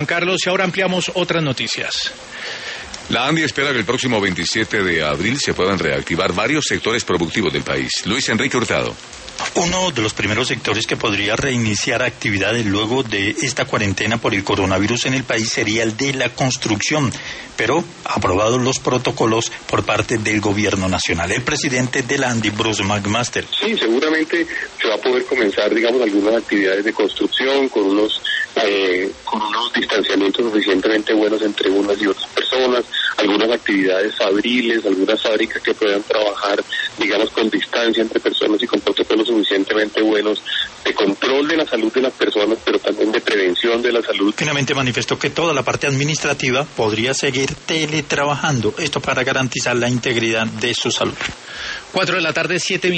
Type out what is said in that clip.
Carlos, y ahora ampliamos otras noticias. La ANDI espera que el próximo 27 de abril se puedan reactivar varios sectores productivos del país. Luis Enrique Hurtado. Uno de los primeros sectores que podría reiniciar actividades luego de esta cuarentena por el coronavirus en el país sería el de la construcción, pero aprobados los protocolos por parte del gobierno nacional. El presidente de la ANDI, Bruce McMaster. Sí, seguramente se va a poder comenzar, algunas actividades de construcción con unos distanciamientos suficientemente buenos entre unas y otras personas, algunas actividades fabriles, algunas fábricas que puedan trabajar, con distancia entre personas y con protocolos suficientemente buenos de control de la salud de las personas, pero también de prevención de la salud. Finalmente manifestó que toda la parte administrativa podría seguir teletrabajando, esto para garantizar la integridad de su salud. 4 de la tarde, 7 minutos.